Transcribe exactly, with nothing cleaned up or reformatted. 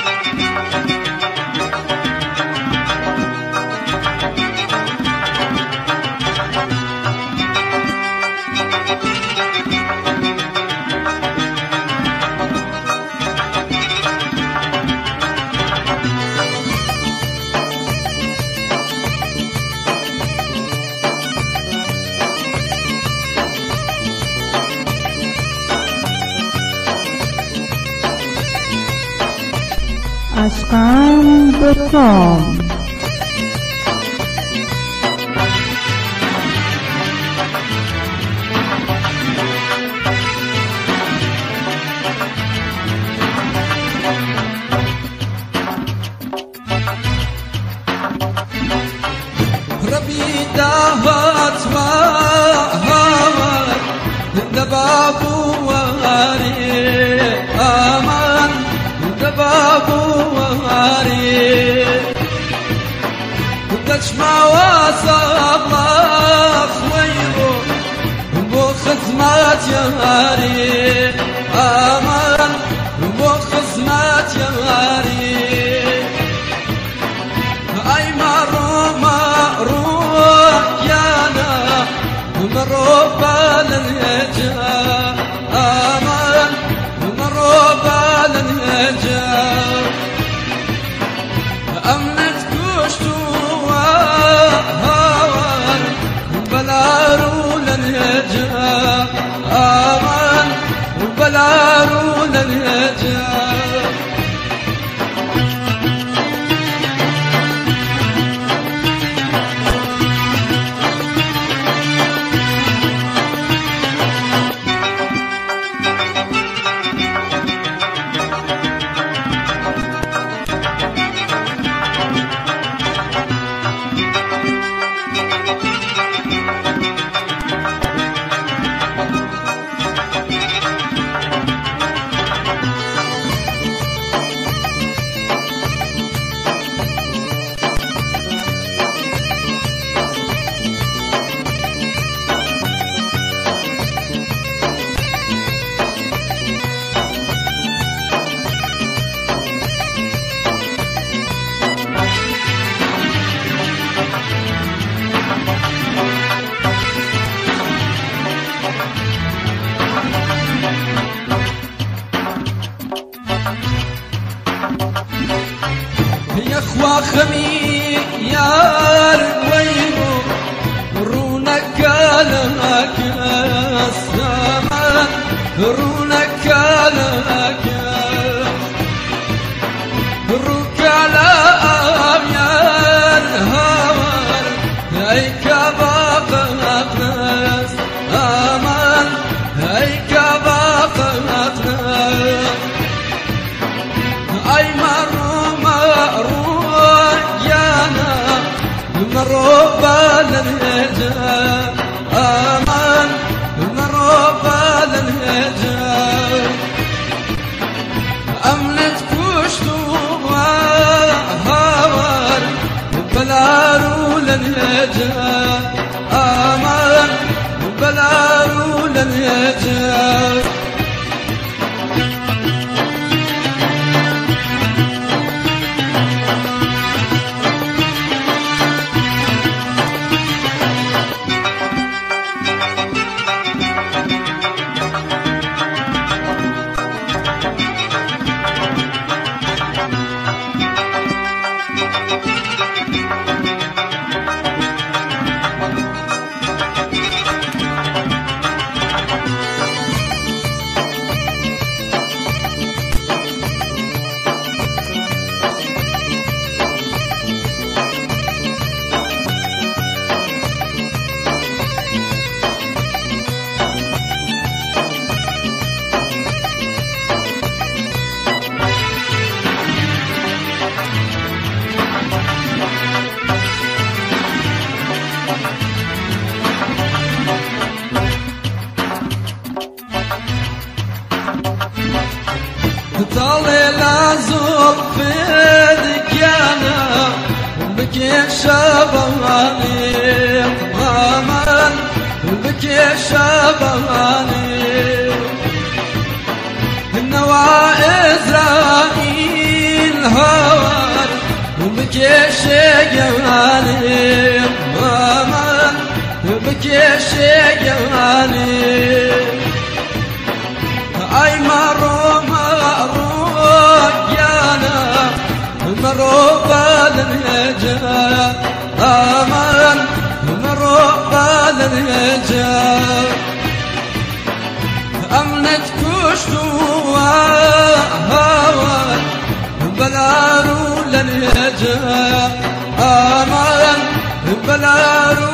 اشقان دوت كوم. ربي دهات وهوار دبابو وهاري امان دبابو وهاري تجمع وصاب خويرو بو خدمات يا هاري امان بو خدمات يا هاري اي مرو مرو يانا ومروبا للهجا امان ومروبا للهجا امنت كشتو وهوان وبلارو للهجا امان وبلارو للهجا يا اخوة خمي يا رويبو رونك لك السما رونك لك روك على أبيار هوار هيك باقى ناس أمان هيك باقى ناس أي مرو مروبا للهجا امان مروبا للهجا امنت كشتو وهوار وبلارو للهجا امان وبلارو للهجا طالع لازم في دكيانا وبكي شباباني امان وبكي شباباني النوى إسرائيل هوار بكيش جواني ماما بكيش جواني اي مرو مرو يانا مرو بالنجا امان مرو بالنجا امنت كشتوا هوار بلارو لنجا امان بلارو